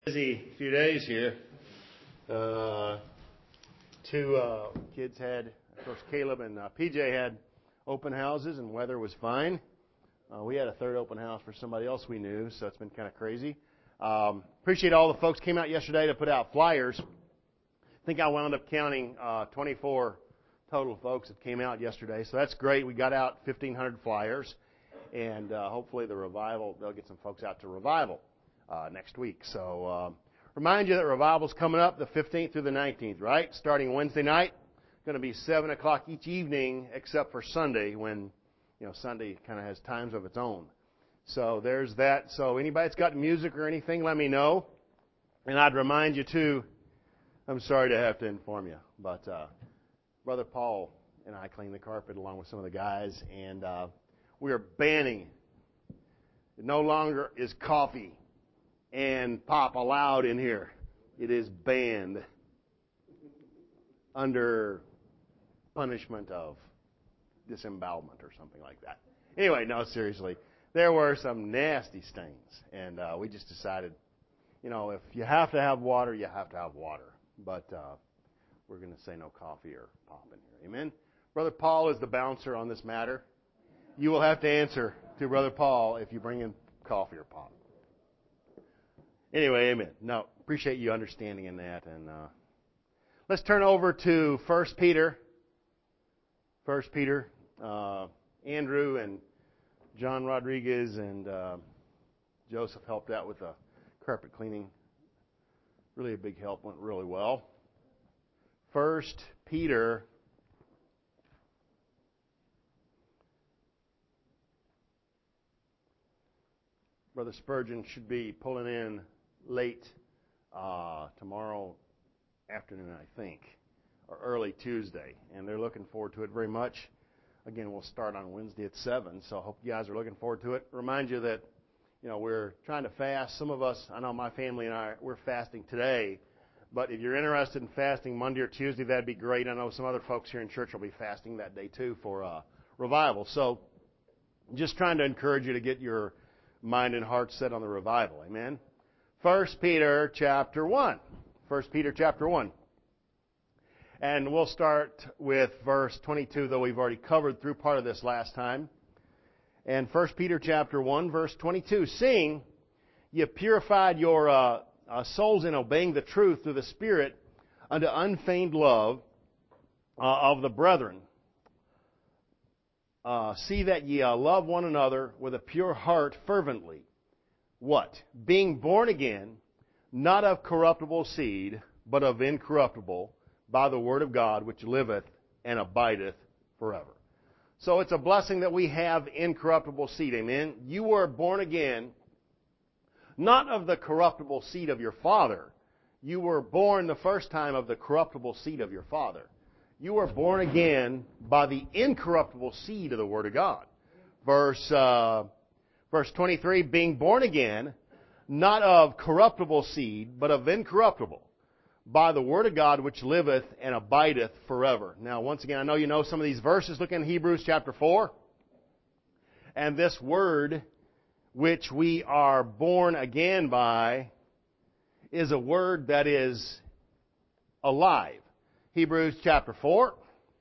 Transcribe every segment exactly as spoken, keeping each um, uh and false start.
Busy few days here. Uh, two uh, kids had, of course, Caleb and uh, P J had open houses, and weather was fine. Uh, we had a third open house for somebody else we knew, so it's been kind of crazy. Um, appreciate all the folks came out yesterday to put out flyers. I think I wound up counting uh, twenty-four total folks that came out yesterday, so that's great. We got out fifteen hundred flyers, and uh, hopefully the revival, they'll get some folks out to revival. Uh, next week. So, um, remind you that revival's coming up the fifteenth through the nineteenth, right? Starting Wednesday night, going to be seven o'clock each evening, except for Sunday, when, you know, Sunday kind of has times of its own. So there's that. So anybody that's got music or anything, let me know. And I'd remind you too, I'm sorry to have to inform you, but uh, Brother Paul and I cleaned the carpet along with some of the guys, and uh, we are banning. It no longer is coffee and pop allowed in here. It is banned under punishment of disembowelment or something like that. Anyway, no, seriously. There were some nasty stains, and uh, we just decided, you know, if you have to have water, you have to have water. But uh, we're going to say no coffee or pop in here. Amen? Brother Paul is the bouncer on this matter. You will have to answer to Brother Paul if you bring in coffee or pop. Anyway, amen. No, appreciate you understanding in that. And uh, let's turn over to First Peter. First Peter. Uh, Andrew and John Rodriguez and uh, Joseph helped out with the carpet cleaning. Really a big help. Went really well. First Peter. Brother Spurgeon should be pulling in late uh, tomorrow afternoon, I think, or early Tuesday, and they're looking forward to it very much. Again, we'll start on Wednesday at seven, so I hope you guys are looking forward to it. Remind you that, you know, we're trying to fast. Some of us, I know my family and I, we're fasting today, but if you're interested in fasting Monday or Tuesday, that'd be great. I know some other folks here in church will be fasting that day too for uh, revival. So just trying to encourage you to get your mind and heart set on the revival. Amen? First Peter chapter one. First Peter chapter one. And we'll start with verse twenty-two, though we've already covered through part of this last time. And First Peter chapter one, verse twenty-two. Seeing ye purified your uh, uh, souls in obeying the truth through the Spirit unto unfeigned love uh, of the brethren. Uh, see that ye uh, love one another with a pure heart fervently. What? Being born again, not of corruptible seed, but of incorruptible, by the word of God, which liveth and abideth forever. So it's a blessing that we have incorruptible seed. Amen? You were born again, not of the corruptible seed of your father. You were born the first time of the corruptible seed of your father. You were born again by the incorruptible seed of the Word of God. Verse uh, verse twenty-three, being born again, not of corruptible seed, but of incorruptible, by the Word of God which liveth and abideth forever. Now, once again, I know you know some of these verses. Look in Hebrews chapter four. And this Word which we are born again by is a Word that is alive. Hebrews chapter four.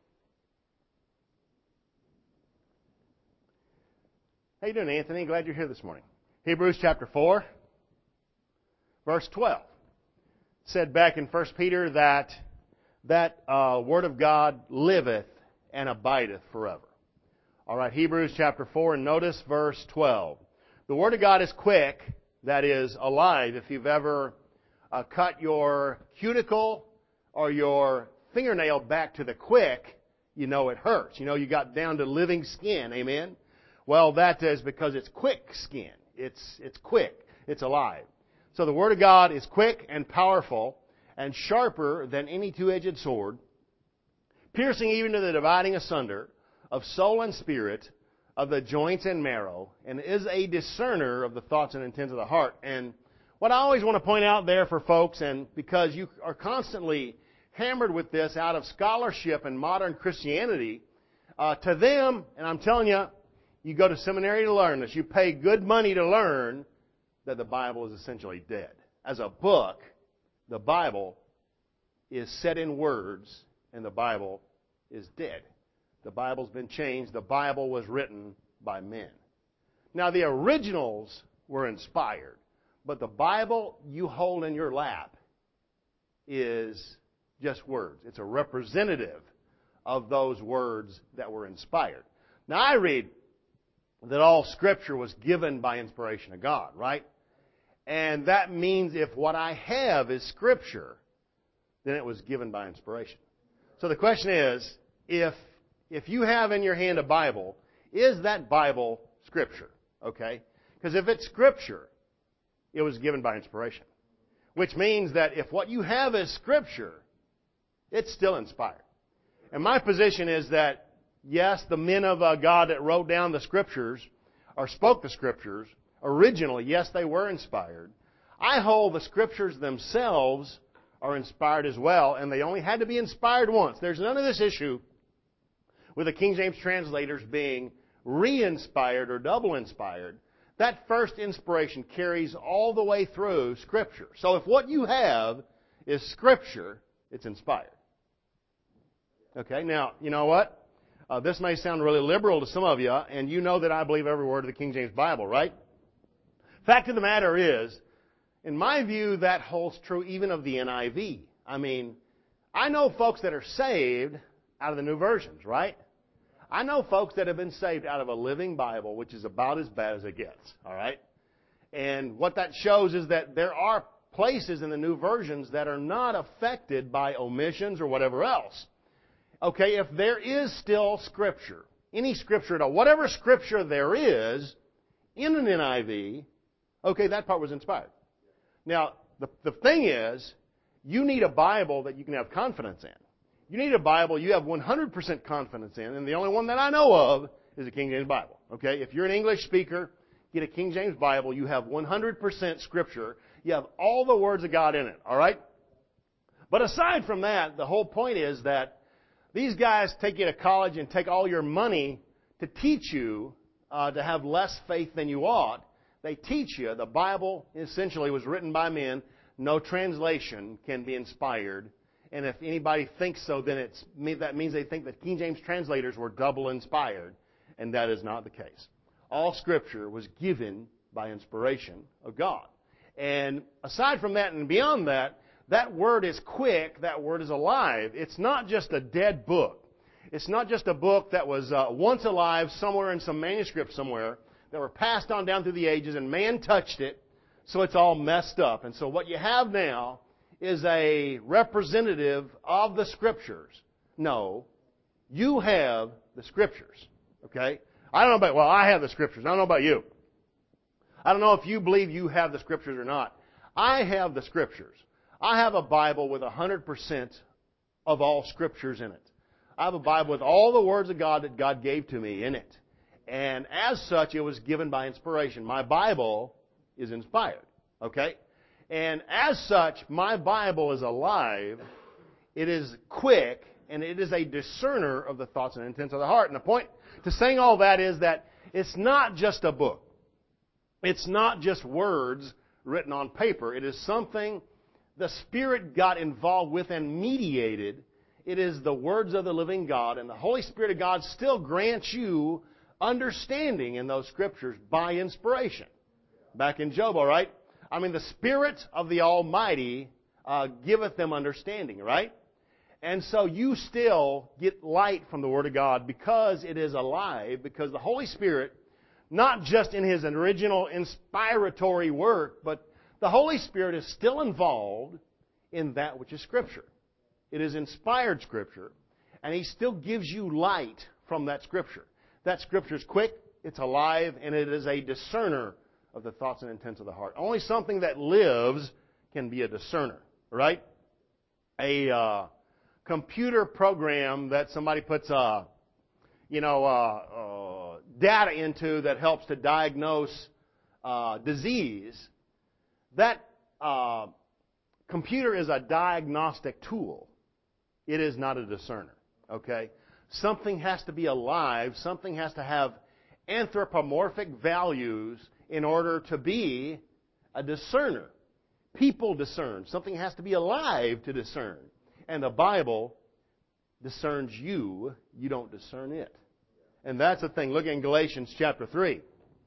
How you doing, Anthony? Glad you're here this morning. Hebrews chapter four, verse twelve. It said back in First Peter that that uh, Word of God liveth and abideth forever. All right, Hebrews chapter four, and notice verse twelve. The Word of God is quick, that is, alive. If you've ever uh, cut your cuticle or your fingernail back to the quick, you know it hurts. You know you got down to living skin, amen? Well, that is because it's quick skin. It's, it's quick. It's alive. So the Word of God is quick and powerful and sharper than any two-edged sword, piercing even to the dividing asunder of soul and spirit, of the joints and marrow, and is a discerner of the thoughts and intents of the heart. And what I always want to point out there for folks, and because you are constantly hammered with this out of scholarship and modern Christianity, uh, to them, and I'm telling you, you go to seminary to learn this, you pay good money to learn that the Bible is essentially dead. as a book, the Bible is set in words, and the Bible is dead. The Bible's been changed. The Bible was written by men. Now, the originals were inspired, but the Bible you hold in your lap is just words. It's a representative of those words that were inspired. Now, I read that all Scripture was given by inspiration of God, right? And that means if what I have is Scripture, then it was given by inspiration. So the question is, if if you have in your hand a Bible, is that Bible Scripture? Okay? Because if it's Scripture, it was given by inspiration. Which means that if what you have is Scripture, it's still inspired. And my position is that, yes, the men of uh, God that wrote down the Scriptures, or spoke the Scriptures, originally, yes, they were inspired. I hold the Scriptures themselves are inspired as well, and they only had to be inspired once. There's none of this issue with the King James translators being re-inspired or double-inspired. That first inspiration carries all the way through Scripture. So if what you have is Scripture, it's inspired. Okay, now, you know what? Uh, this may sound really liberal to some of you, and you know that I believe every word of the King James Bible, right? Fact of the matter is, in my view, that holds true even of the N I V. I mean, I know folks that are saved out of the New Versions, right? I know folks that have been saved out of a Living Bible, which is about as bad as it gets, all right? And what that shows is that there are places in the New Versions that are not affected by omissions or whatever else. Okay, if there is still Scripture, any Scripture at all, whatever Scripture there is in an N I V, okay, that part was inspired. Now, the, the thing is, you need a Bible that you can have confidence in. You need a Bible you have one hundred percent confidence in, and the only one that I know of is a King James Bible. Okay, if you're an English speaker, get a King James Bible. You have one hundred percent Scripture. You have all the words of God in it, all right? But aside from that, the whole point is that these guys take you to college and take all your money to teach you uh, to have less faith than you ought. They teach you the Bible essentially was written by men. No translation can be inspired. And if anybody thinks so, then it's, that means they think that King James translators were double inspired. And that is not the case. All Scripture was given by inspiration of God. And aside from that and beyond that, that Word is quick. That Word is alive. It's not just a dead book. It's not just a book that was uh, once alive somewhere in some manuscript somewhere that were passed on down through the ages and man touched it, so it's all messed up. And so what you have now is a representative of the Scriptures. No, you have the Scriptures. Okay? I don't know about, well, I have the Scriptures. I don't know about you. I don't know if you believe you have the Scriptures or not. I have the Scriptures. I have a Bible with one hundred percent of all Scriptures in it. I have a Bible with all the words of God that God gave to me in it. And as such, it was given by inspiration. My Bible is inspired. Okay? And as such, my Bible is alive. It is quick, and it is a discerner of the thoughts and intents of the heart. And the point to saying all that is that it's not just a book. It's not just words written on paper. It is something the Spirit got involved with and mediated. It is the words of the living God, and the Holy Spirit of God still grants you understanding in those Scriptures by inspiration. Back in Job, all right? I mean, the Spirit of the Almighty uh, giveth them understanding, right? And so you still get light from the Word of God because it is alive, because the Holy Spirit, not just in His original inspiratory work, but the Holy Spirit is still involved in that which is Scripture. It is inspired Scripture, and He still gives you light from that Scripture. That Scripture is quick, it's alive, and it is a discerner of the thoughts and intents of the heart. Only something that lives can be a discerner, right? A uh, computer program that somebody puts, uh, you know, uh, uh, data into that helps to diagnose uh, disease. That uh, computer is a diagnostic tool. It is not a discerner, okay? Something has to be alive. Something has to have anthropomorphic values in order to be a discerner. people discern. Something has to be alive to discern. And the Bible discerns you. You don't discern it. And that's the thing. Look in Galatians chapter three.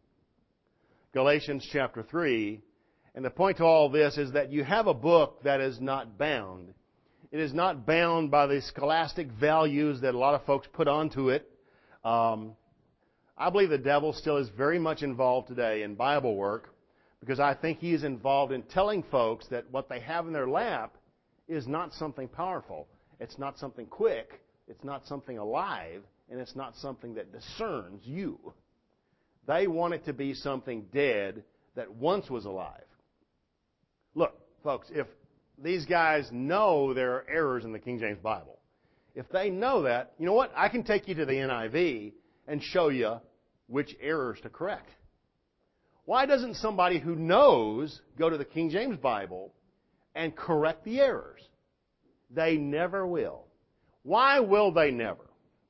Galatians chapter three. And the point to all this is that you have a book that is not bound. It is not bound by the scholastic values that a lot of folks put onto it. Um, I believe the devil still is very much involved today in Bible work because I think he is involved in telling folks that what they have in their lap is not something powerful. It's not something quick. It's not something alive. And it's not something that discerns you. They want it to be something dead that once was alive. Look, folks, if these guys know there are errors in the King James Bible, if they know that, you know what? I can take you to the N I V and show you which errors to correct. Why doesn't somebody who knows go to the King James Bible and correct the errors? They never will. Why will they never?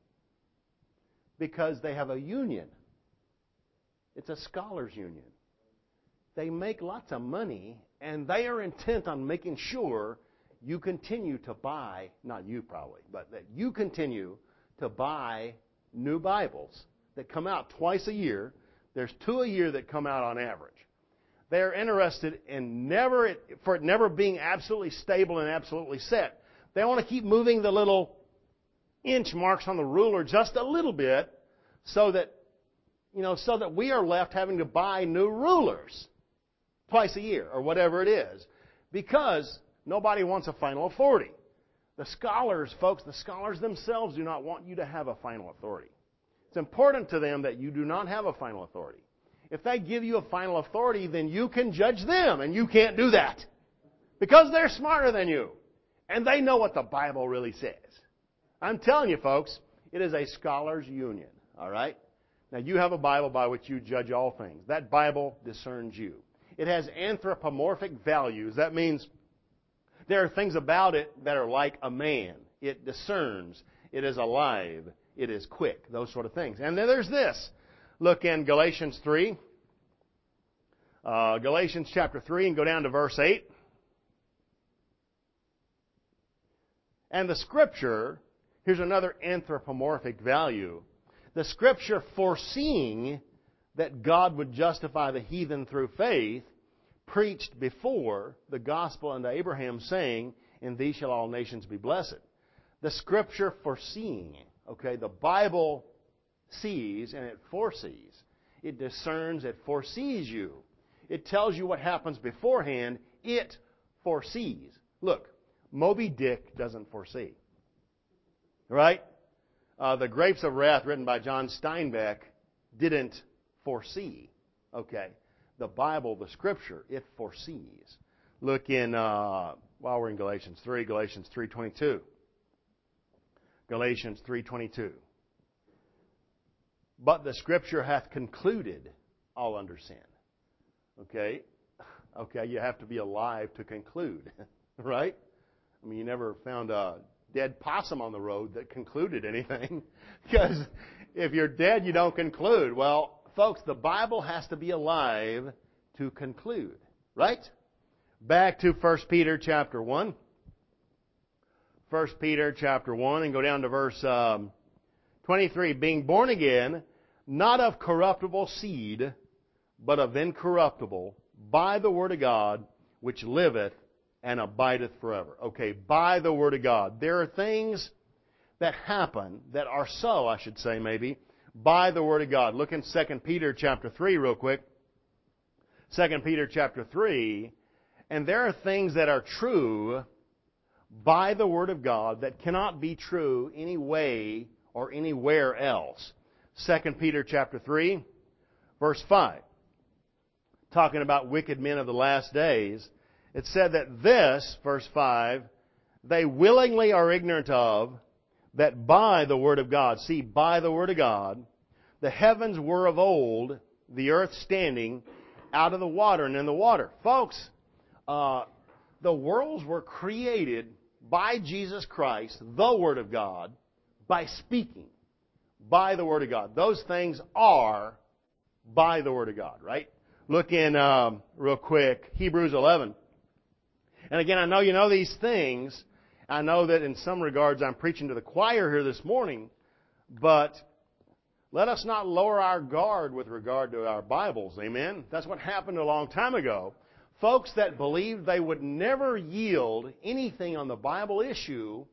Because they have a union. It's a scholars union. They make lots of money, and they are intent on making sure you continue to buy, not you probably, but that you continue to buy new Bibles that come out twice a year. There's two a year that come out on average. They're interested in never, for it never being absolutely stable and absolutely set. They want to keep moving the little inch marks on the ruler just a little bit so that, you know, so that we are left having to buy new rulers twice a year or whatever it is, because nobody wants a final authority. The scholars, folks, the scholars themselves do not want you to have a final authority. It's important to them that you do not have a final authority. If they give you a final authority, then you can judge them, and you can't do that because they're smarter than you, and they know what the Bible really says. I'm telling you, folks, it is a scholars' union, all right? Now, you have a Bible by which you judge all things. That Bible discerns you. It has anthropomorphic values. That means there are things about it that are like a man. It discerns. It is alive. It is quick. Those sort of things. And then there's this. Look in Galatians three. Uh, Galatians chapter three and go down to verse eight. And the Scripture, here's another anthropomorphic value. The Scripture, foreseeing that God would justify the heathen through faith, preached before the gospel unto Abraham, saying, in thee shall all nations be blessed. The Scripture foreseeing. Okay, the Bible sees and it foresees. It discerns, it foresees you. It tells you what happens beforehand. It foresees. Look, Moby Dick doesn't foresee. Right? Uh, the Grapes of Wrath, written by John Steinbeck, didn't foresee. Okay. The Bible, the Scripture, it foresees. Look in, uh, while we're in Galatians three, Galatians three twenty-two. Galatians three twenty-two. But the Scripture hath concluded all under sin. Okay? Okay, you have to be alive to conclude. Right? I mean, you never found a dead possum on the road that concluded anything. Because if you're dead, you don't conclude. Well, folks, the Bible has to be alive to conclude. Right? Back to First Peter chapter one. First Peter chapter one and go down to verse um, twenty-three. Being born again, not of corruptible seed, but of incorruptible, by the word of God, which liveth and abideth forever. Okay, by the word of God. There are things that happen that are so, I should say maybe, by the word of God. Look in Second Peter chapter three real quick. Second Peter chapter three. And there are things that are true by the word of God that cannot be true any way or anywhere else. Second Peter chapter three, verse five. Talking about wicked men of the last days. It said that this, verse five, they willingly are ignorant of, that by the word of God, see, by the word of God, the heavens were of old, the earth standing out of the water and in the water. Folks, uh, the worlds were created by Jesus Christ, the Word of God, by speaking, by the Word of God. Those things are by the Word of God, right? Look in, um, real quick, Hebrews eleven. And again, I know you know these things. I know that in some regards I'm preaching to the choir here this morning, but let us not lower our guard with regard to our Bibles. Amen? That's what happened a long time ago. Folks that believed they would never yield anything on the Bible issue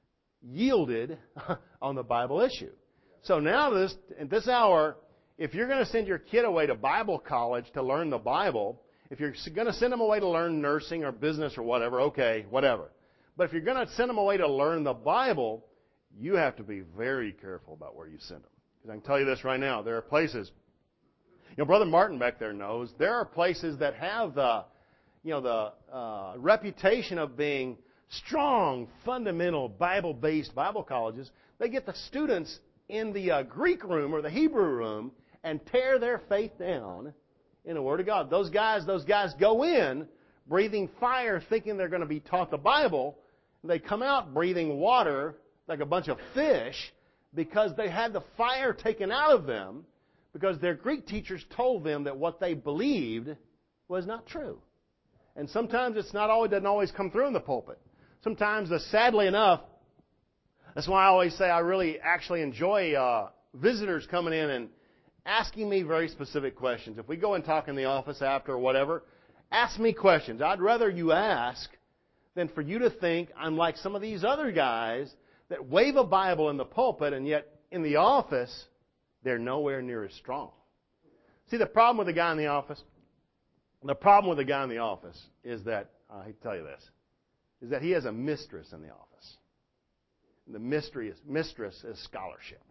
yielded on the Bible issue. So now this, at this hour, if you're going to send your kid away to Bible college to learn the Bible, if you're going to send them away to learn nursing or business or whatever, okay, whatever. But if you're going to send them away to learn the Bible, you have to be very careful about where you send them. Because I can tell you this right now, there are places, you know, Brother Martin back there knows, there are places that have the, you know, the uh, reputation of being strong, fundamental, Bible-based Bible colleges. They get the students in the uh, Greek room or the Hebrew room and tear their faith down in the Word of God. Those guys, those guys go in breathing fire, thinking they're going to be taught the Bible. They come out breathing water like a bunch of fish because they had the fire taken out of them because their Greek teachers told them that what they believed was not true. And sometimes it's not always doesn't always come through in the pulpit. Sometimes, uh, sadly enough, that's why I always say I really actually enjoy uh, visitors coming in and asking me very specific questions. If we go and talk in the office after or whatever, ask me questions. I'd rather you ask than for you to think I'm like some of these other guys that wave a Bible in the pulpit and yet in the office they're nowhere near as strong. See, the problem with the guy in the office, the problem with the guy in the office is that, I hate to tell you this, is that he has a mistress in the office. The mystery is, mistress is scholarship.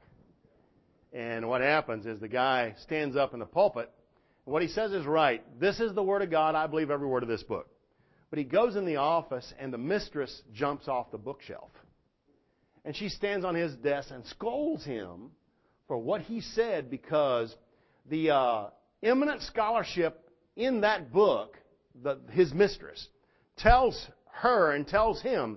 And what happens is the guy stands up in the pulpit, and what he says is right. This is the Word of God. I believe every word of this book. But he goes in the office, and the mistress jumps off the bookshelf. And she stands on his desk and scolds him for what he said because the uh, eminent scholarship in that book, the, his mistress, tells her and tells him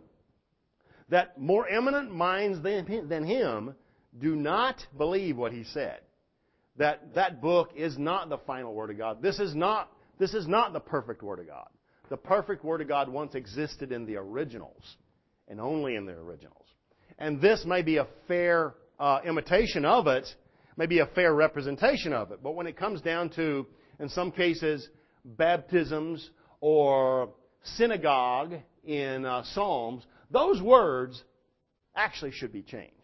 that more eminent minds than, than him do not believe what he said. That that book is not the final Word of God. This is not, this is not the perfect Word of God. The perfect Word of God once existed in the originals, and only in the originals. And this may be a fair uh, imitation of it, may be a fair representation of it. But when it comes down to, in some cases, baptisms or synagogue in uh, Psalms, those words actually should be changed.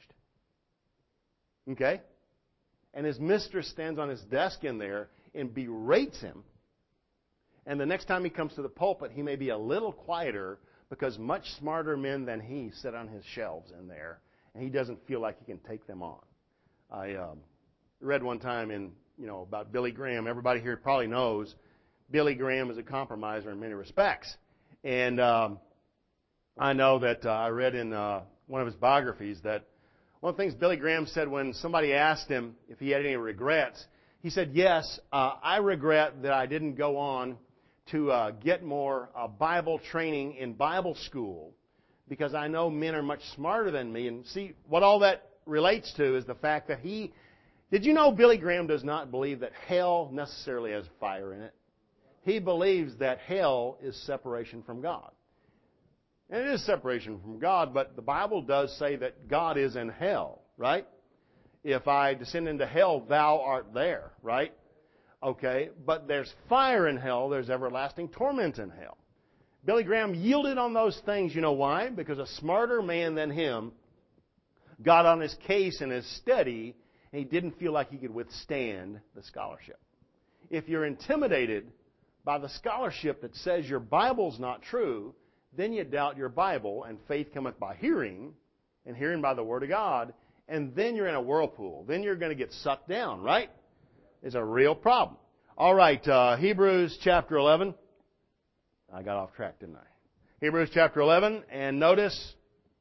Okay? And his mistress stands on his desk in there and berates him. And the next time he comes to the pulpit, he may be a little quieter because much smarter men than he sit on his shelves in there, and he doesn't feel like he can take them on. I um, read one time in, you know, about Billy Graham. Everybody here probably knows Billy Graham is a compromiser in many respects. And um, I know that uh, I read in uh, one of his biographies that one of the things Billy Graham said when somebody asked him if he had any regrets, he said, yes, uh, I regret that I didn't go on to uh, get more uh, Bible training in Bible school because I know men are much smarter than me. And see, what all that relates to is the fact that he... Did you know Billy Graham does not believe that hell necessarily has fire in it? He believes that hell is separation from God. And it is separation from God, but the Bible does say that God is in hell, right? If I descend into hell, thou art there, right? Okay, but there's fire in hell, there's everlasting torment in hell. Billy Graham yielded on those things, you know why? Because a smarter man than him got on his case in his study, and he didn't feel like he could withstand the scholarship. If you're intimidated by the scholarship that says your Bible's not true, then you doubt your Bible, and faith cometh by hearing, and hearing by the Word of God, and then you're in a whirlpool. Then you're going to get sucked down, right? It's a real problem. All right, uh, Hebrews chapter eleven. I got off track, didn't I? Hebrews chapter eleven, and notice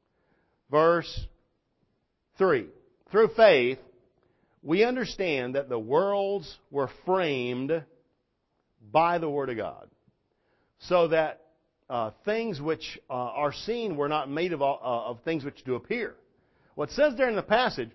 verse three. Through faith, we understand that the worlds were framed by the Word of God, so that uh, things which uh, are seen were not made of, uh, of things which do appear. What it says there in the passage,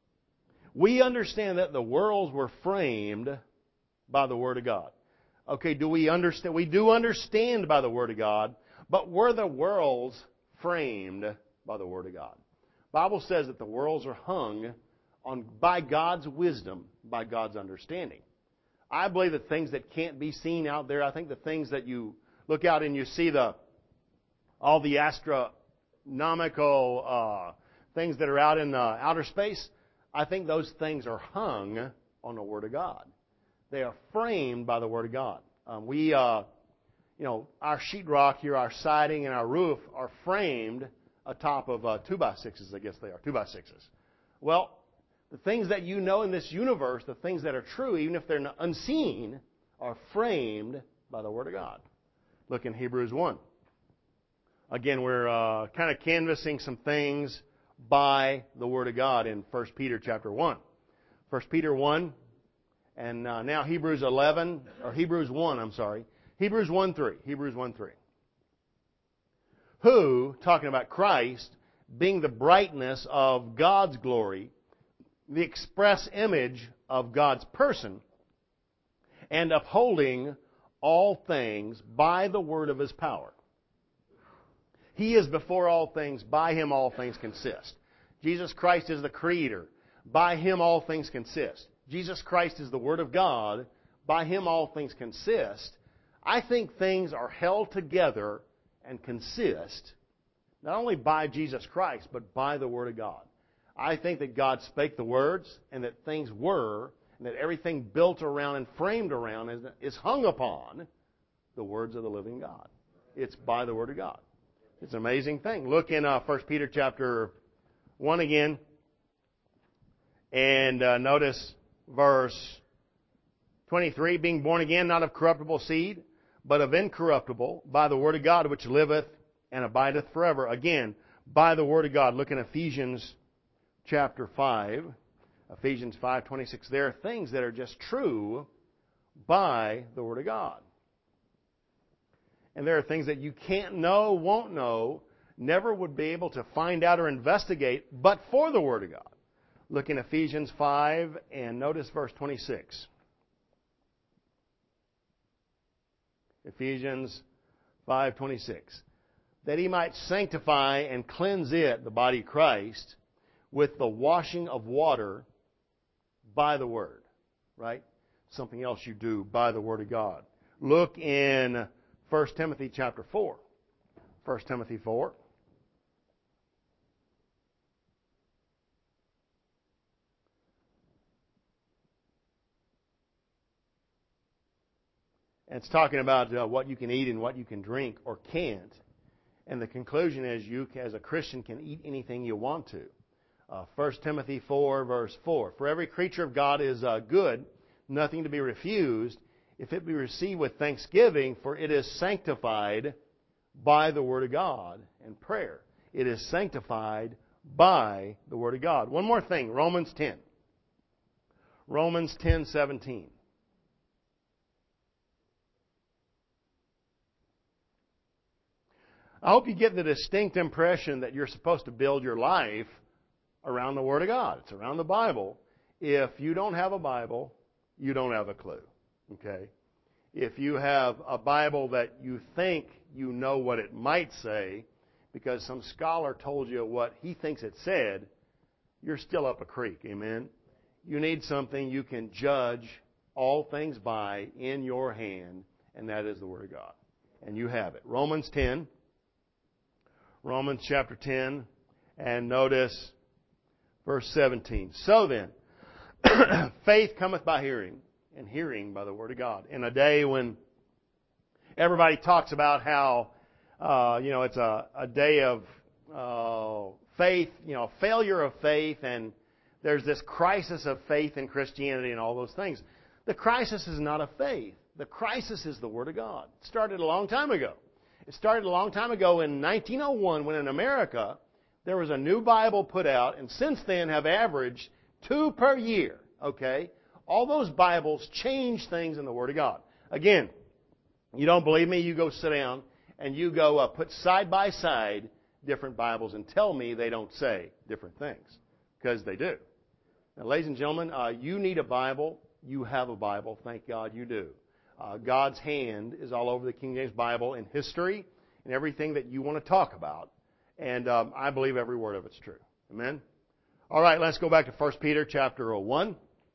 we understand that the worlds were framed by the Word of God. Okay, do we understand? We do understand by the Word of God, But were the worlds framed by the Word of God? The Bible says that the worlds are hung on by God's wisdom, by God's understanding. I believe that things that can't be seen out there, I think the things that you look out and you see the all the astronomical uh, things that are out in uh, outer space, I think those things are hung on the Word of God. They are framed by the Word of God. Um, we, uh, you know, our sheetrock here, our siding and our roof are framed atop of uh, two by sixes, I guess they are, two by sixes. Well, the things that you know in this universe, the things that are true, even if they're not unseen, are framed by the Word of God. Look in Hebrews one. Again, we're uh, kind of canvassing some things by the Word of God in First Peter chapter one. First Peter one, and uh, now Hebrews eleven, or Hebrews one, I'm sorry. Hebrews one three. Hebrews one three. Who, talking about Christ, being the brightness of God's glory, the express image of God's person, and upholding all things by the word of His power. He is before all things, by Him all things consist. Jesus Christ is the Creator, by Him all things consist. Jesus Christ is the Word of God, by Him all things consist. I think things are held together and consist, not only by Jesus Christ, but by the Word of God. I think that God spake the words, and that things were, and that everything built around and framed around is, is hung upon the words of the living God. It's by the Word of God. It's an amazing thing. Look in uh, First Peter chapter one again, and uh, notice verse twenty-three, being born again, not of corruptible seed, but of incorruptible, by the Word of God, which liveth and abideth forever. Again, by the Word of God. Look in Ephesians chapter five, Ephesians five twenty-six. There are things that are just true by the Word of God. And there are things that you can't know, won't know, never would be able to find out or investigate, but for the Word of God. Look in Ephesians five and notice verse twenty-six. Ephesians five twenty-six. That He might sanctify and cleanse it, the body of Christ, with the washing of water by the Word. Right? Something else you do by the Word of God. Look in First Timothy chapter four. First Timothy four. And it's talking about uh, what you can eat and what you can drink or can't. And the conclusion is you, as a Christian, can eat anything you want to. Uh, First Timothy four, verse four. For every creature of God is uh, good, nothing to be refused, if it be received with thanksgiving, for it is sanctified by the Word of God and prayer. It is sanctified by the Word of God. One more thing, Romans ten. Romans ten seventeen. I hope you get the distinct impression that you're supposed to build your life around the Word of God. It's around the Bible. If you don't have a Bible, you don't have a clue. Okay? If you have a Bible that you think you know what it might say because some scholar told you what he thinks it said, you're still up a creek. Amen? You need something you can judge all things by in your hand, and that is the Word of God. And you have it. Romans ten. Romans chapter ten, and notice verse seventeen. So then, faith cometh by hearing, and hearing by the Word of God. In a day when everybody talks about how, uh, you know, it's a, a day of uh, faith, you know, failure of faith, and there's this crisis of faith in Christianity and all those things. The crisis is not of faith. The crisis is the Word of God. It started a long time ago. It started a long time ago in nineteen oh one when in America there was a new Bible put out, and since then have averaged two per year. Okay? All those Bibles change things in the Word of God. Again, you don't believe me? You go sit down and you go uh, put side by side different Bibles and tell me they don't say different things. Because they do. Now, ladies and gentlemen, uh, you need a Bible. You have a Bible. Thank God you do. Uh, God's hand is all over the King James Bible in history, and everything that you want to talk about. And um, I believe every word of it's true. Amen? All right, let's go back to First Peter chapter one.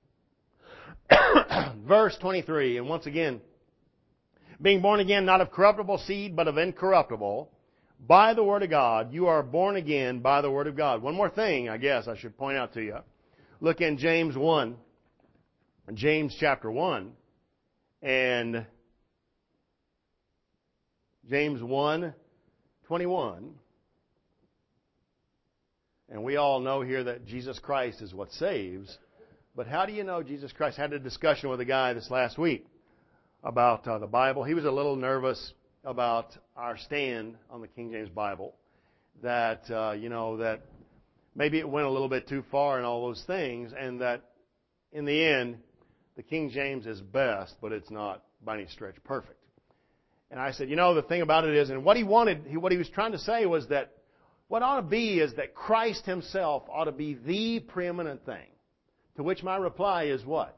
Verse twenty-three. And once again, being born again, not of corruptible seed, but of incorruptible, by the Word of God. You are born again by the Word of God. One more thing, I guess, I should point out to you. Look in James one. James chapter one. And James one, twenty-one. And we all know here that Jesus Christ is what saves. But how do you know Jesus Christ? I had a discussion with a guy this last week about uh, the Bible. He was a little nervous about our stand on the King James Bible. That, uh, you know, that maybe it went a little bit too far and all those things. And that in the end, the King James is best, but it's not by any stretch perfect. And I said, you know, the thing about it is, and what he wanted, what he was trying to say was that what ought to be is that Christ Himself ought to be the preeminent thing. To which my reply is what?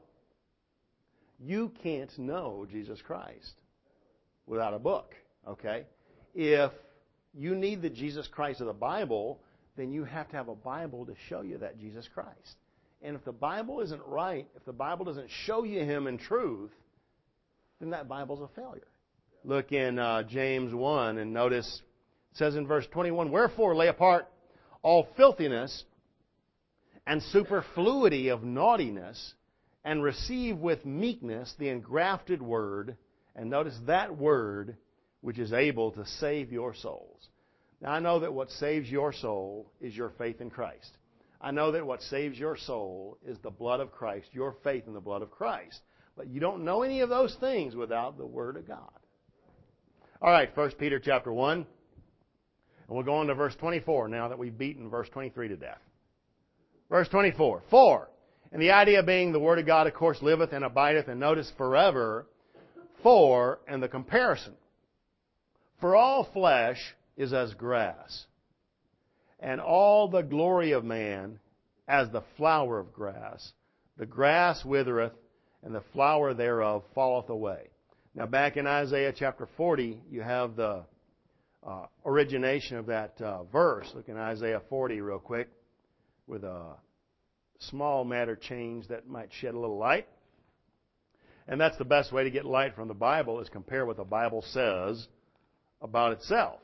You can't know Jesus Christ without a book, okay? If you need the Jesus Christ of the Bible, then you have to have a Bible to show you that Jesus Christ. And if the Bible isn't right, if the Bible doesn't show you Him in truth, then that Bible's a failure. Look in uh, James one and notice, it says in verse twenty-one, wherefore lay apart all filthiness and superfluity of naughtiness, and receive with meekness the engrafted word, and notice that word which is able to save your souls. Now I know that what saves your soul is your faith in Christ. I know that what saves your soul is the blood of Christ, your faith in the blood of Christ. But you don't know any of those things without the Word of God. All right, First Peter chapter one. And we'll go on to verse twenty-four now that we've beaten verse twenty-three to death. Verse twenty-four. For, and the idea being the Word of God, of course, liveth and abideth, and notice forever. For, and the comparison. For all flesh is as grass, and all the glory of man as the flower of grass. The grass withereth, and the flower thereof falleth away. Now back in Isaiah chapter forty, you have the uh, origination of that uh, verse. Look in Isaiah forty real quick with a small matter change that might shed a little light. And that's the best way to get light from the Bible, is compare what the Bible says about itself.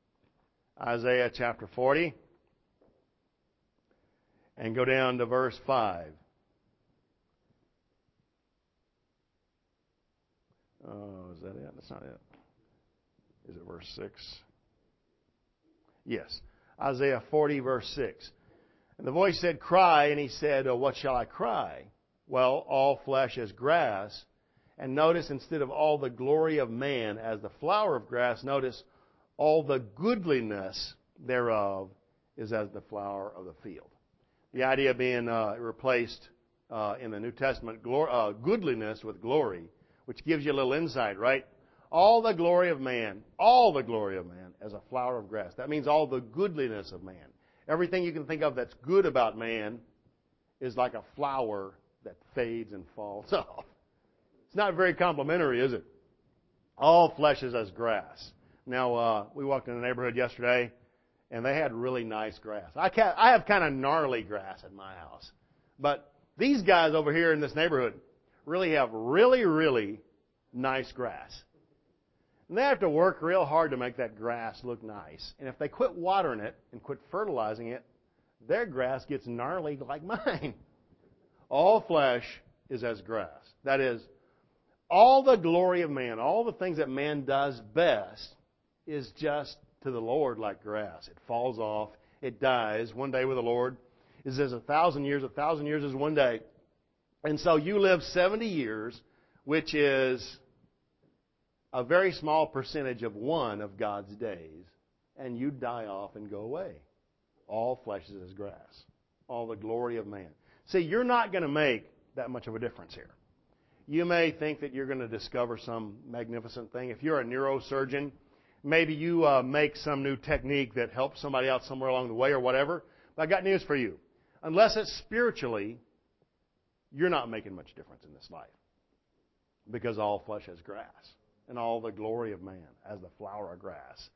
Isaiah chapter forty. And go down to verse five. Oh, is that it? That's not it. Is it verse six? Yes. Isaiah forty, verse six. And the voice said, cry. And he said, oh, what shall I cry? Well, all flesh as grass. And notice, instead of all the glory of man as the flower of grass, notice all the goodliness thereof is as the flower of the field. The idea being uh, replaced uh, in the New Testament, glor- uh, goodliness with glory, which gives you a little insight, right? All the glory of man, all the glory of man as a flower of grass. That means all the goodliness of man. Everything you can think of that's good about man is like a flower that fades and falls off. It's not very complimentary, is it? All flesh is as grass. Now, uh, we walked in the neighborhood yesterday, and they had really nice grass. I, can't, I have kind of gnarly grass at my house. But these guys over here in this neighborhood really have really, really nice grass. And they have to work real hard to make that grass look nice. And if they quit watering it and quit fertilizing it, their grass gets gnarly like mine. All flesh is as grass. That is, all the glory of man, all the things that man does best, is just to the Lord like grass. It falls off. It dies. One day with the Lord is as a thousand years. A thousand years is one day. And so you live seventy years, which is a very small percentage of one of God's days, and you die off and go away. All flesh is as grass. All the glory of man. See, you're not going to make that much of a difference here. You may think that you're going to discover some magnificent thing. If you're a neurosurgeon, maybe you uh, make some new technique that helps somebody out somewhere along the way or whatever. But I got news for you. Unless it's spiritually, you're not making much difference in this life. Because all flesh is grass. And all the glory of man as the flower of grass.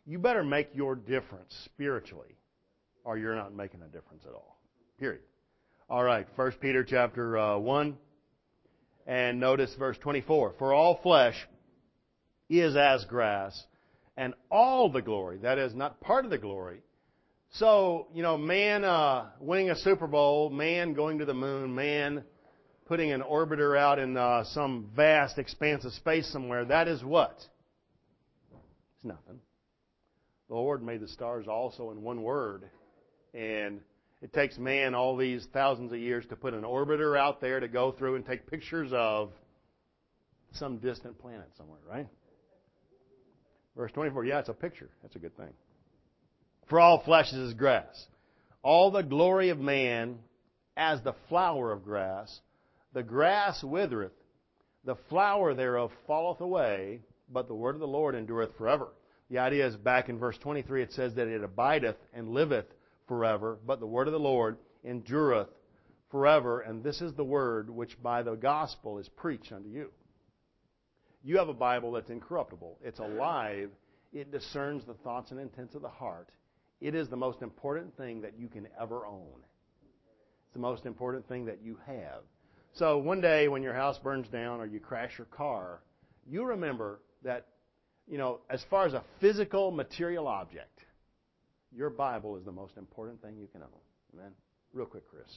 you better make your difference spiritually, or you're not making a difference at all. Period. All right, First Peter chapter uh, one, and notice verse twenty-four. For all flesh is as grass, and all the glory, that is, not part of the glory. So, you know, man uh, winning a Super Bowl, man going to the moon, man putting an orbiter out in uh, some vast expanse of space somewhere, that is what? It's nothing. The Lord made the stars also in one word, and it takes man all these thousands of years to put an orbiter out there to go through and take pictures of some distant planet somewhere, right? Verse twenty-four, yeah, it's a picture. That's a good thing. For all flesh is as grass. All the glory of man as the flower of grass. The grass withereth, the flower thereof falleth away, but the word of the Lord endureth forever. The idea is back in verse twenty-three, it says that it abideth and liveth forever, but the word of the Lord endureth forever. And this is the word which by the gospel is preached unto you. You have a Bible that's incorruptible. It's alive. It discerns the thoughts and intents of the heart. It is the most important thing that you can ever own. It's the most important thing that you have. So one day when your house burns down or you crash your car, you remember that, you know, as far as a physical material object, your Bible is the most important thing you can own. Amen? Real quick, Chris.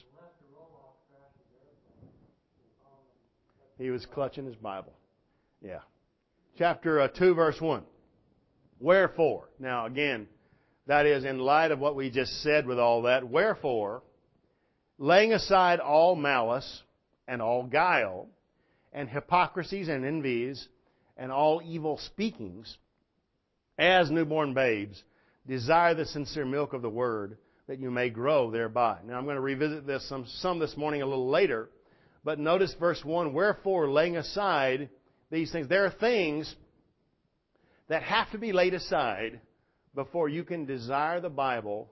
He was clutching his Bible. Yeah. Chapter uh, two, verse one. Wherefore. Now, again, that is in light of what we just said with all that. Wherefore, laying aside all malice and all guile and hypocrisies and envies and all evil speakings, as newborn babes, desire the sincere milk of the Word, that you may grow thereby. Now, I'm going to revisit this some, some this morning a little later. But notice verse one, wherefore, laying aside these things. There are things that have to be laid aside before you can desire the Bible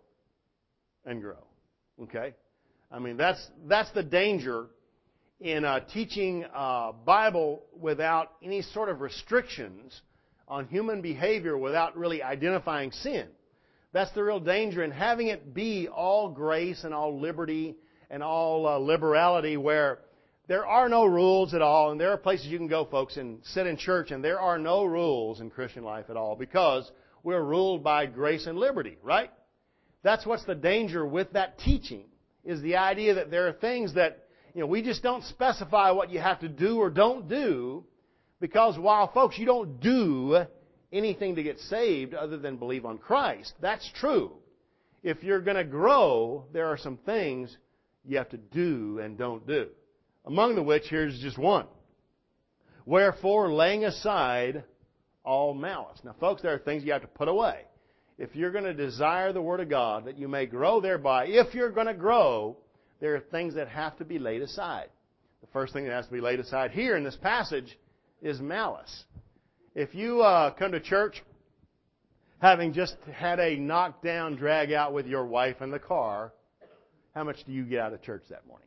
and grow. Okay? I mean, that's that's the danger in uh, teaching uh, Bible without any sort of restrictions on human behavior without really identifying sin. That's the real danger in having it be all grace and all liberty and all uh, liberality where there are no rules at all. And there are places you can go, folks, and sit in church, and there are no rules in Christian life at all because we're ruled by grace and liberty, right? That's what's the danger with that teaching, is the idea that there are things that, you know, we just don't specify what you have to do or don't do, because while, folks, you don't do anything to get saved other than believe on Christ. That's true. If you're going to grow, there are some things you have to do and don't do. Among the which, here's just one. Wherefore, laying aside all malice. Now, folks, there are things you have to put away. If you're going to desire the Word of God, that you may grow thereby, if you're going to grow, there are things that have to be laid aside. The first thing that has to be laid aside here in this passage is malice. If you uh, come to church having just had a knockdown drag out with your wife in the car, how much do you get out of church that morning?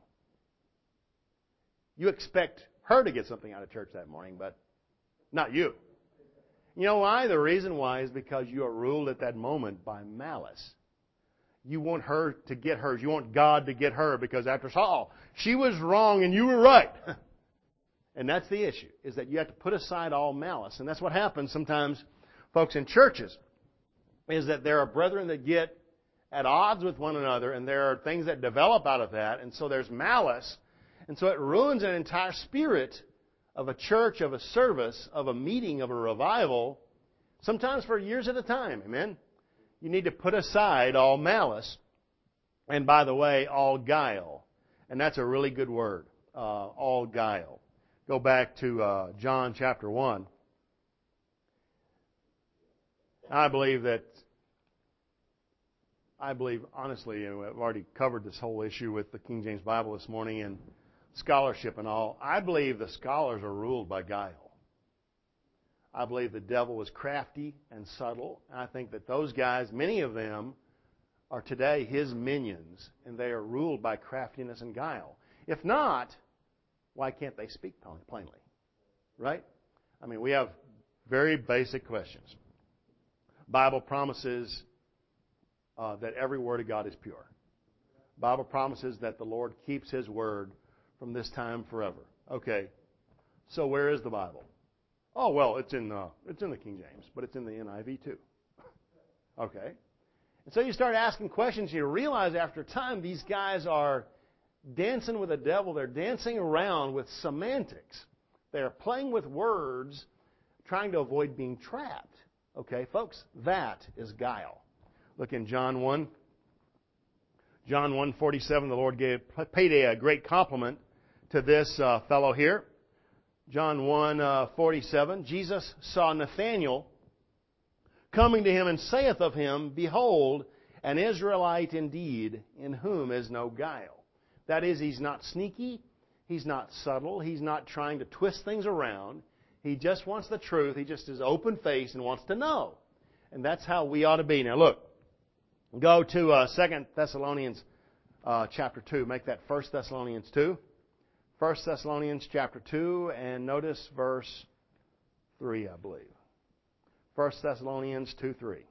You expect her to get something out of church that morning, but not you. You know why? The reason why is because you are ruled at that moment by malice. You want her to get hers. You want God to get her because after all, she was wrong and you were right. And that's the issue, is that you have to put aside all malice. And that's what happens sometimes, folks, in churches, is that there are brethren that get at odds with one another, and there are things that develop out of that, and so there's malice. And so it ruins an entire spirit of a church, of a service, of a meeting, of a revival, sometimes for years at a time. Amen? You need to put aside all malice, and by the way, all guile. And that's a really good word, uh, all guile. Go back to uh, John chapter one. I believe that, I believe, honestly, and I've already covered this whole issue with the King James Bible this morning and scholarship and all. I believe the scholars are ruled by guile. I believe the devil was crafty and subtle. And I think that those guys, many of them, are today his minions, and they are ruled by craftiness and guile. If not, why can't they speak plainly? Right? I mean, we have very basic questions. Bible promises uh, that every word of God is pure. Bible promises that the Lord keeps His word from this time forever. Okay, so where is the Bible? Oh, well, it's in the, it's in the King James, but it's in the N I V too. Okay. And so you start asking questions, you realize after time these guys are dancing with the devil. They're dancing around with semantics. They're playing with words, trying to avoid being trapped. Okay, folks, that is guile. Look in John one. John one forty-seven, the Lord gave, paid a great compliment to this uh, fellow here. John one forty-seven, Jesus saw Nathanael coming to him and saith of him, Behold, an Israelite indeed, in whom is no guile. That is, he's not sneaky, he's not subtle, he's not trying to twist things around. He just wants the truth. He just is open-faced and wants to know. And that's how we ought to be. Now look, go to uh, Second Thessalonians uh, chapter two. Make that First Thessalonians two. First Thessalonians chapter two, and notice verse three, I believe. First Thessalonians two three.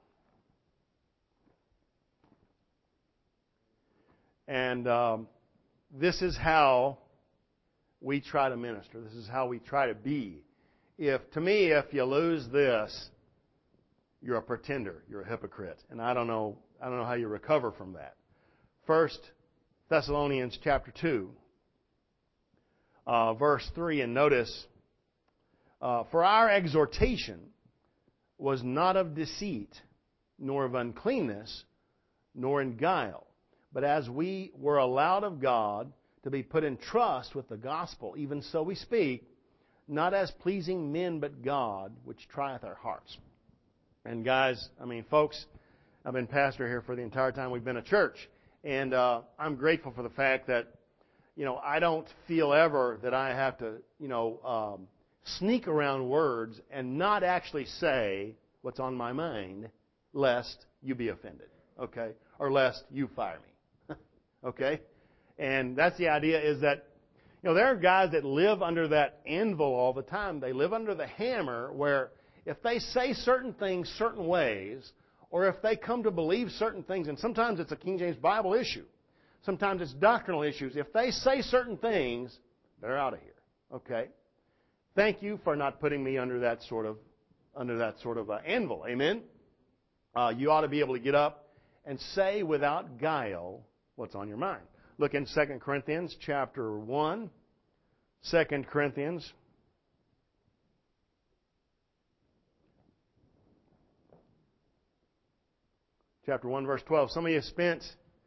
And um, this is how we try to minister. This is how we try to be. If to me, if you lose this, you're a pretender. You're a hypocrite. And I don't know. I don't know how you recover from that. First Thessalonians chapter two. Uh, verse three, and notice, uh, for our exhortation was not of deceit, nor of uncleanness, nor in guile, but as we were allowed of God to be put in trust with the gospel, even so we speak, not as pleasing men, but God, which trieth our hearts. And guys, I mean, folks, I've been pastor here for the entire time we've been a church, and uh, I'm grateful for the fact that You know, I don't feel ever that I have to, you know, um, sneak around words and not actually say what's on my mind, lest you be offended, okay, or lest you fire me, okay. And that's the idea, is that, you know, there are guys that live under that anvil all the time. They live under the hammer where if they say certain things certain ways, or if they come to believe certain things, and sometimes it's a King James Bible issue. Sometimes it's doctrinal issues. If they say certain things, they're out of here. Okay? Thank you for not putting me under that sort of under that sort of uh, anvil. Amen? Uh, you ought to be able to get up and say without guile what's on your mind. Look in Second Corinthians chapter one. Second Corinthians chapter one, verse twelve. Some of you spent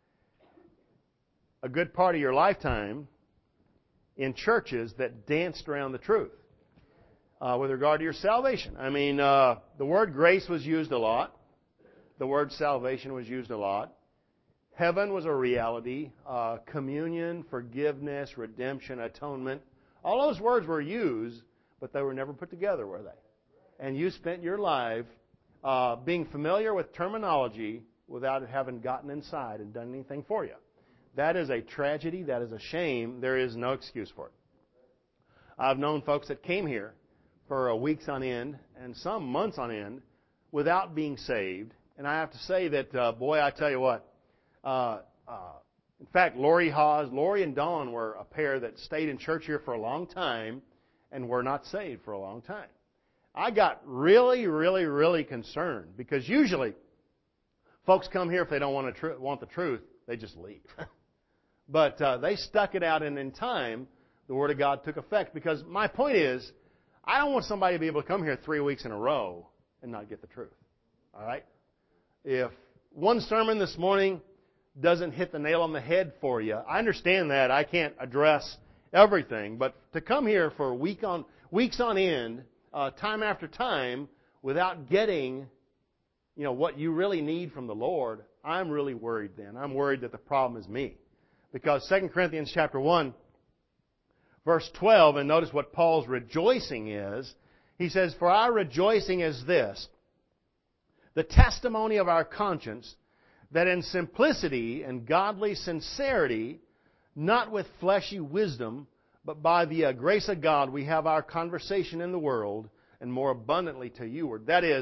a good part of your lifetime in churches that danced around the truth uh, with regard to your salvation. I mean, uh, the word grace was used a lot. The word salvation was used a lot. Heaven was a reality. Uh, communion, forgiveness, redemption, atonement. All those words were used, but they were never put together, were they? And you spent your life uh, being familiar with terminology without having gotten inside and done anything for you. That is a tragedy. That is a shame. There is no excuse for it. I've known folks that came here for weeks on end and some months on end without being saved. And I have to say that, uh, boy, I tell you what. Uh, uh, in fact, Lori Hawes, Lori and Dawn were a pair that stayed in church here for a long time and were not saved for a long time. I got really, really, really concerned because usually folks come here if they don't want, to tr- want the truth, they just leave. But uh, they stuck it out, and in time, the Word of God took effect. Because my point is, I don't want somebody to be able to come here three weeks in a row and not get the truth. All right? If one sermon this morning doesn't hit the nail on the head for you, I understand that. I can't address everything. But to come here for week on weeks on end, uh, time after time, without getting, you know, what you really need from the Lord, I'm really worried then. I'm worried that the problem is me. Because Second Corinthians chapter one, verse twelve, and notice what Paul's rejoicing is. He says, For our rejoicing is this, the testimony of our conscience, that in simplicity and godly sincerity, not with fleshy wisdom, but by the uh, grace of God, we have our conversation in the world, and more abundantly to you. That is,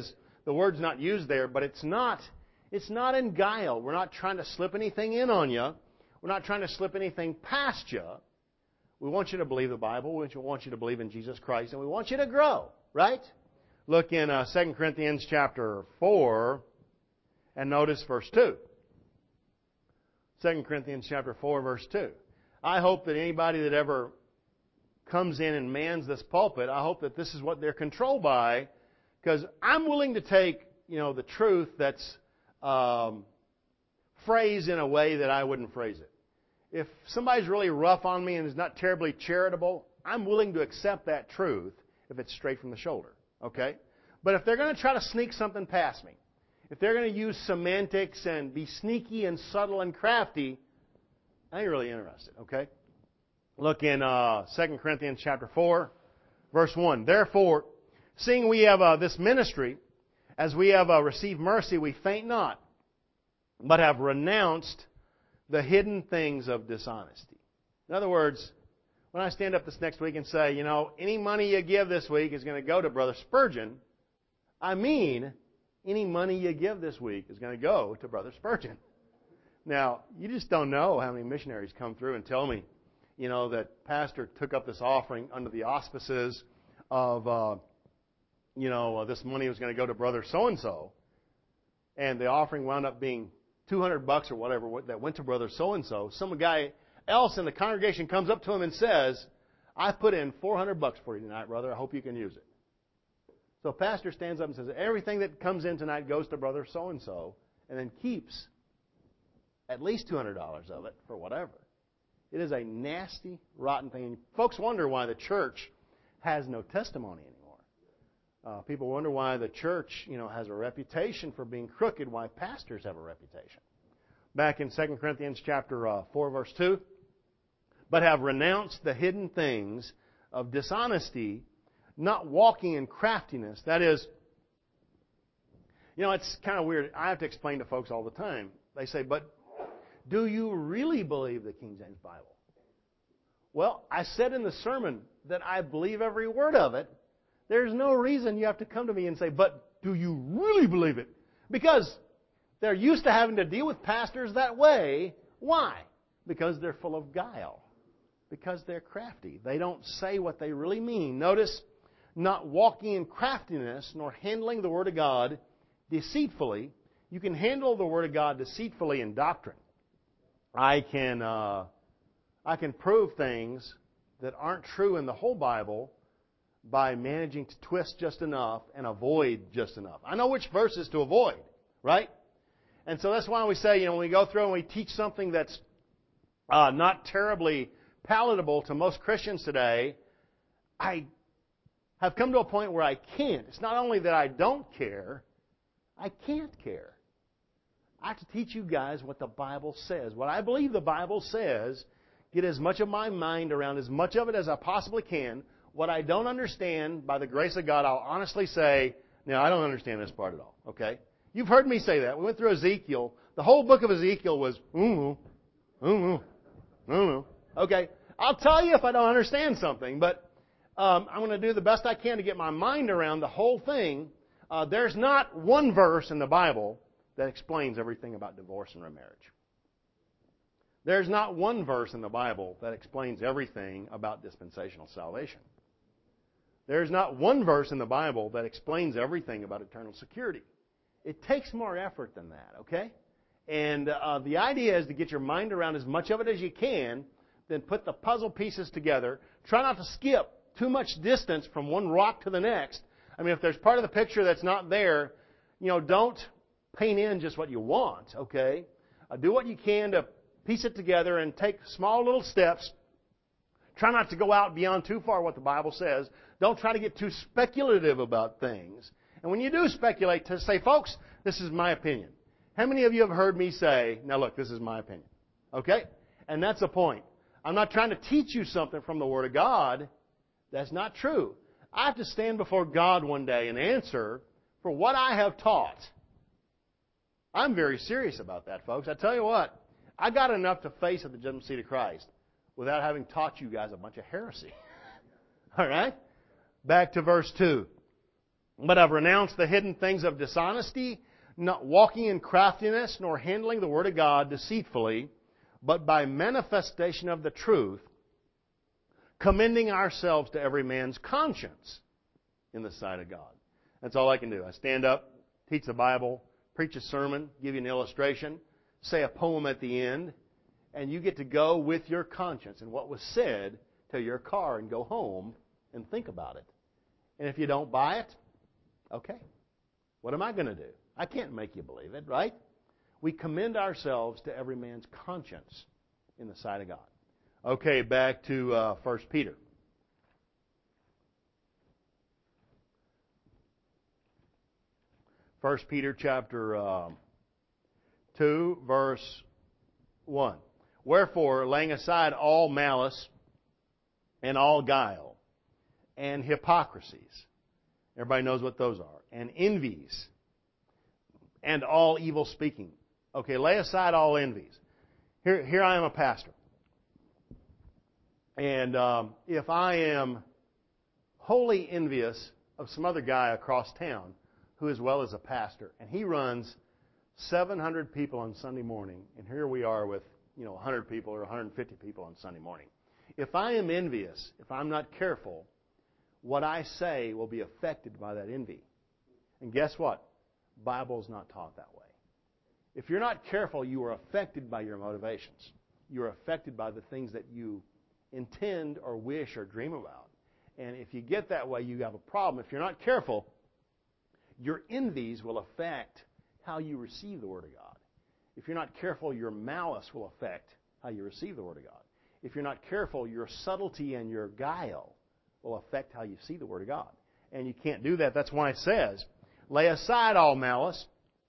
the word's not used there, but it's not, it's not in guile. We're not trying to slip anything in on you. We're not trying to slip anything past you. We want you to believe the Bible. We want you to believe in Jesus Christ, and we want you to grow, right? Look in uh, Second Corinthians chapter four, and notice verse two. Second Corinthians chapter four, verse two. I hope that anybody that ever comes in and mans this pulpit, I hope that this is what they're controlled by, because I'm willing to take, you know, the truth that's um, phrased in a way that I wouldn't phrase it. If somebody's really rough on me and is not terribly charitable, I'm willing to accept that truth if it's straight from the shoulder. Okay? But if they're going to try to sneak something past me, if they're going to use semantics and be sneaky and subtle and crafty, I ain't really interested. Okay? Look in uh, Second Corinthians chapter four, verse one. Therefore, seeing we have uh, this ministry, as we have uh, received mercy, we faint not, but have renounced the hidden things of dishonesty. In other words, when I stand up this next week and say, you know, any money you give this week is going to go to Brother Spurgeon, I mean, any money you give this week is going to go to Brother Spurgeon. Now, you just don't know how many missionaries come through and tell me, you know, that Pastor took up this offering under the auspices of, uh, you know, uh, this money was going to go to Brother so-and-so, and the offering wound up being two hundred bucks or whatever that went to Brother so-and-so. Some guy else in the congregation comes up to him and says, I put in four hundred bucks for you tonight, brother. I hope you can use it. So pastor stands up and says, everything that comes in tonight goes to Brother so-and-so, and then keeps at least two hundred dollars of it for whatever. It is a nasty, rotten thing. And folks wonder why the church has no testimony anymore. Uh, people wonder why the church, you know, has a reputation for being crooked, why pastors have a reputation. Back in Second Corinthians chapter uh, four, verse two, but have renounced the hidden things of dishonesty, not walking in craftiness. That is, you know, it's kind of weird. I have to explain to folks all the time. They say, but do you really believe the King James Bible? Well, I said in the sermon that I believe every word of it. There's no reason you have to come to me and say, but do you really believe it? Because they're used to having to deal with pastors that way. Why? Because they're full of guile. Because they're crafty. They don't say what they really mean. Notice, not walking in craftiness, nor handling the Word of God deceitfully. You can handle the Word of God deceitfully in doctrine. I can, uh, I can prove things that aren't true in the whole Bible by managing to twist just enough and avoid just enough. I know which verses to avoid, right? And so that's why we say, you know, when we go through and we teach something that's uh, not terribly palatable to most Christians today, I have come to a point where I can't. It's not only that I don't care, I can't care. I have to teach you guys what the Bible says. What I believe the Bible says, get as much of my mind around as much of it as I possibly can. What I don't understand, by the grace of God, I'll honestly say, no, I don't understand this part at all. Okay? You've heard me say that. We went through Ezekiel. The whole book of Ezekiel was, ooh, ooh, ooh, ooh. Okay? I'll tell you if I don't understand something, but um, I'm going to do the best I can to get my mind around the whole thing. Uh, there's not one verse in the Bible that explains everything about divorce and remarriage. There's not one verse in the Bible that explains everything about dispensational salvation. There's not one verse in the Bible that explains everything about eternal security. It takes more effort than that, okay? And uh, the idea is to get your mind around as much of it as you can, then put the puzzle pieces together. Try not to skip too much distance from one rock to the next. I mean, if there's part of the picture that's not there, you know, don't paint in just what you want, okay? Uh, do what you can to piece it together and take small little steps. Try not to go out beyond too far what the Bible says. Don't try to get too speculative about things. And when you do speculate, to say, folks, this is my opinion. How many of you have heard me say, now look, this is my opinion? Okay? And that's the point. I'm not trying to teach you something from the Word of God. That's not true. I have to stand before God one day and answer for what I have taught. I'm very serious about that, folks. I tell you what, I got enough to face at the judgment seat of Christ without having taught you guys a bunch of heresy. All right? Back to verse two. But I've renounced the hidden things of dishonesty, not walking in craftiness, nor handling the Word of God deceitfully, but by manifestation of the truth, commending ourselves to every man's conscience in the sight of God. That's all I can do. I stand up, teach the Bible, preach a sermon, give you an illustration, say a poem at the end, and you get to go with your conscience and what was said to your car and go home and think about it. And if you don't buy it, okay, what am I going to do? I can't make you believe it, right? We commend ourselves to every man's conscience in the sight of God. Okay, back to uh, First Peter. First Peter chapter uh, two, verse one. Wherefore, laying aside all malice and all guile and hypocrisies, everybody knows what those are, and envies and all evil speaking. Okay, lay aside all envies. Here, here I am a pastor. And um, if I am wholly envious of some other guy across town who as well is a pastor, and he runs seven hundred people on Sunday morning, and here we are with, you know, one hundred people or one hundred fifty people on Sunday morning. If I am envious, if I'm not careful, what I say will be affected by that envy. And guess what? The Bible is not taught that way. If you're not careful, you are affected by your motivations. You are affected by the things that you intend or wish or dream about. And if you get that way, you have a problem. If you're not careful, your envies will affect how you receive the Word of God. If you're not careful, your malice will affect how you receive the Word of God. If you're not careful, your subtlety and your guile will affect how you see the Word of God. And you can't do that. That's why it says, lay aside all malice,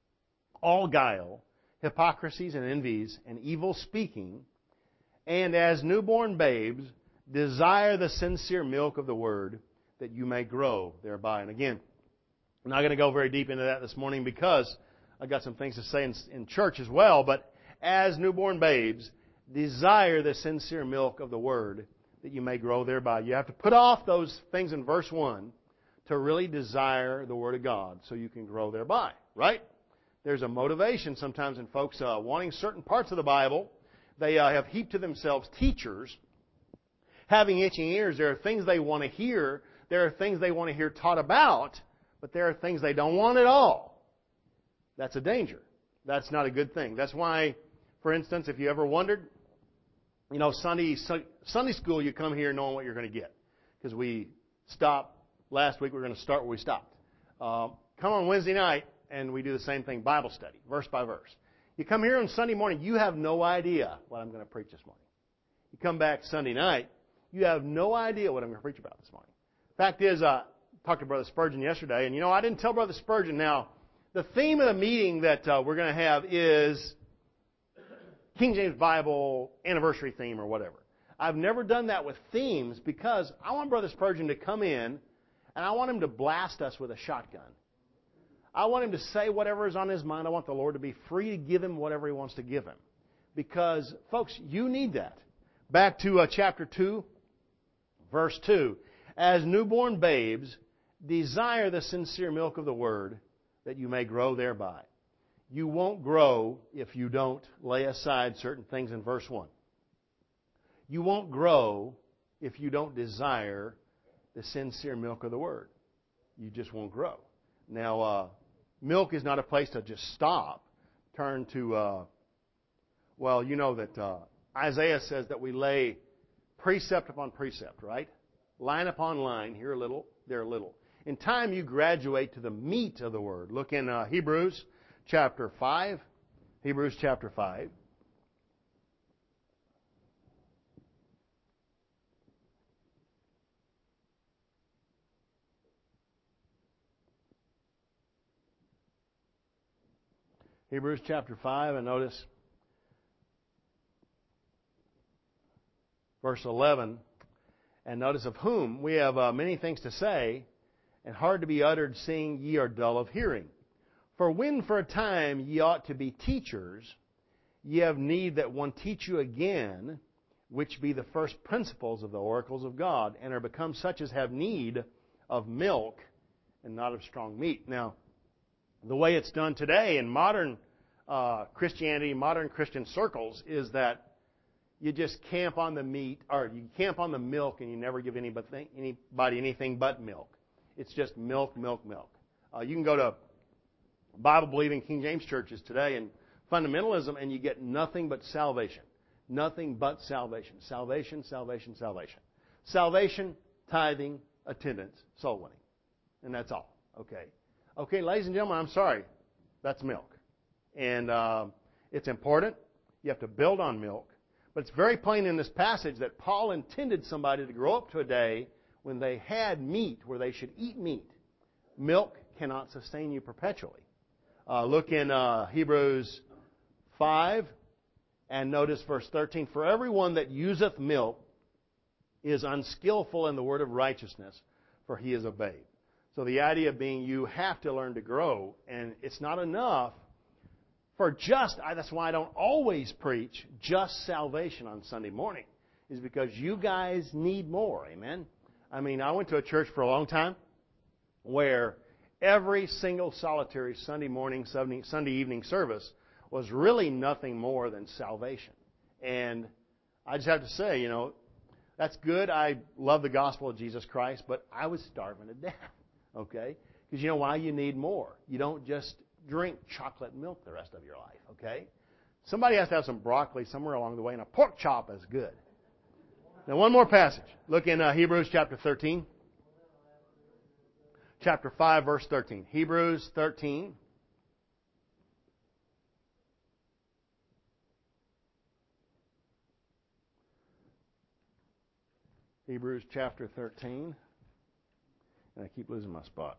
all guile, hypocrisies and envies, and evil speaking, and as newborn babes, desire the sincere milk of the Word, that you may grow thereby. And again, I'm not going to go very deep into that this morning because I've got some things to say in, in church as well. But as newborn babes, desire the sincere milk of the Word, that you may grow thereby. You have to put off those things in verse one to really desire the Word of God so you can grow thereby. Right? There's a motivation sometimes in folks uh, wanting certain parts of the Bible. They uh, have heaped to themselves teachers having itching ears. There are things they want to hear. There are things they want to hear taught about. But there are things they don't want at all. That's a danger. That's not a good thing. That's why, for instance, if you ever wondered, you know, Sunday Sunday school, you come here knowing what you're going to get. Because we stopped last week. We're going to start where we stopped. Uh, come on Wednesday night, and we do the same thing, Bible study, verse by verse. You come here on Sunday morning, you have no idea what I'm going to preach this morning. You come back Sunday night, you have no idea what I'm going to preach about this morning. Fact is, uh, I talked to Brother Spurgeon yesterday, and you know, I didn't tell Brother Spurgeon. Now, the theme of the meeting that uh, we're going to have is King James Bible anniversary theme or whatever. I've never done that with themes because I want Brother Spurgeon to come in, and I want him to blast us with a shotgun. I want him to say whatever is on his mind. I want the Lord to be free to give him whatever He wants to give him. Because, folks, you need that. Back to uh, chapter two, verse two. As newborn babes, desire the sincere milk of the Word, that you may grow thereby. You won't grow if you don't lay aside certain things in verse one. You won't grow if you don't desire the sincere milk of the Word. You just won't grow. Now, uh, milk is not a place to just stop. Turn to, uh, well, you know that uh, Isaiah says that we lay precept upon precept, right? Line upon line, here a little, there a little. In time, you graduate to the meat of the Word. Look in uh, Hebrews chapter five. Hebrews chapter five. Hebrews chapter five, and notice verse eleven. And notice, of whom we have uh, many things to say, and hard to be uttered, seeing ye are dull of hearing. For when for a time ye ought to be teachers, ye have need that one teach you again, which be the first principles of the oracles of God, and are become such as have need of milk and not of strong meat. Now, the way it's done today in modern uh, Christianity, modern Christian circles, is that you just camp on the meat, or you camp on the milk, and you never give anybody, anybody anything but milk. It's just milk, milk, milk. Uh, you can go to Bible-believing King James churches today and fundamentalism, and you get nothing but salvation. Nothing but salvation. Salvation, salvation, salvation. Salvation, tithing, attendance, soul winning. And that's all. Okay. Okay, ladies and gentlemen, I'm sorry. That's milk. And uh, it's important. You have to build on milk. But it's very plain in this passage that Paul intended somebody to grow up to a day when they had meat, where they should eat meat. Milk cannot sustain you perpetually. Uh, look in uh, Hebrews five and notice verse thirteen. For everyone that useth milk is unskillful in the word of righteousness, for he is a babe. So the idea being you have to learn to grow, and it's not enough for just, that's why I don't always preach just salvation on Sunday morning, is because you guys need more, amen? I mean, I went to a church for a long time where every single solitary Sunday morning, Sunday evening service was really nothing more than salvation. And I just have to say, you know, that's good. I love the gospel of Jesus Christ, but I was starving to death, okay? Because you know why? You need more. You don't just drink chocolate milk the rest of your life, okay? Somebody has to have some broccoli somewhere along the way, and a pork chop is good. Now, one more passage. Look in uh, Hebrews chapter thirteen. Chapter five, verse thirteen. Hebrews thirteen. Hebrews chapter thirteen. And I keep losing my spot.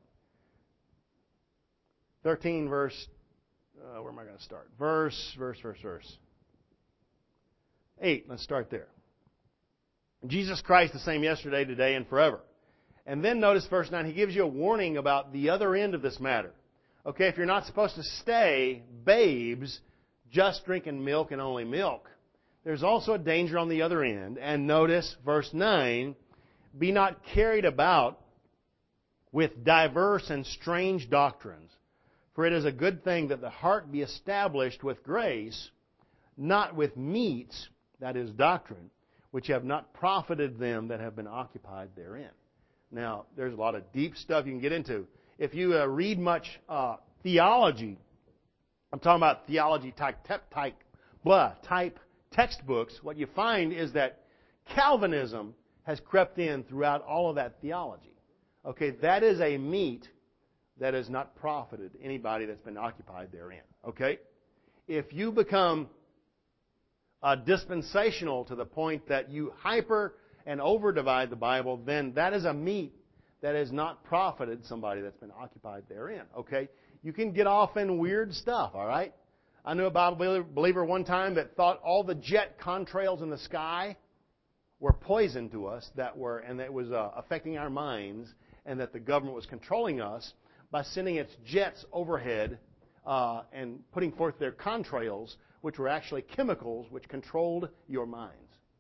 thirteen, verse, uh, where am I going to start? Verse, verse, verse, verse. eight, let's start there. Jesus Christ the same yesterday, today, and forever. And then notice verse nine, he gives you a warning about the other end of this matter. Okay, if you're not supposed to stay babes just drinking milk and only milk, there's also a danger on the other end. And notice verse nine, be not carried about with diverse and strange doctrines, for it is a good thing that the heart be established with grace, not with meats, that is doctrine, which have not profited them that have been occupied therein. Now, there's a lot of deep stuff you can get into. If you uh, read much uh, theology, I'm talking about theology type, type, blah, type textbooks, what you find is that Calvinism has crept in throughout all of that theology. Okay, that is a meat that has not profited anybody that's been occupied therein. Okay? If you become uh, dispensational to the point that you hyper and over-divide the Bible, then that is a meat that has not profited somebody that's been occupied therein. Okay? You can get off in weird stuff, all right? I knew a Bible believer one time that thought all the jet contrails in the sky were poison to us, that were, and that it was uh, affecting our minds, and that the government was controlling us by sending its jets overhead uh, and putting forth their contrails, which were actually chemicals which controlled your minds.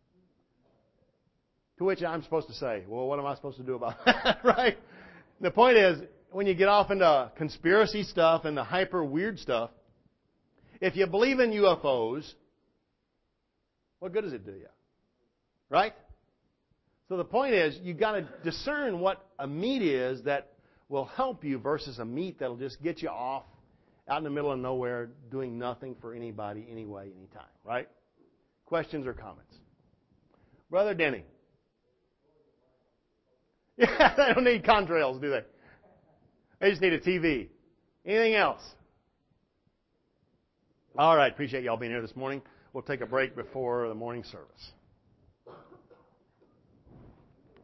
To which I'm supposed to say, well, what am I supposed to do about that, right? The point is, when you get off into conspiracy stuff and the hyper weird stuff, if you believe in U F Os, what good does it do you? Right? So the point is, you've got to discern what a meat is that will help you versus a meat that'll just get you off out in the middle of nowhere doing nothing for anybody, anyway, anytime. Right? Questions or comments? Brother Denny. Yeah, they don't need contrails, do they? They just need a T V. Anything else? All right, appreciate y'all being here this morning. We'll take a break before the morning service.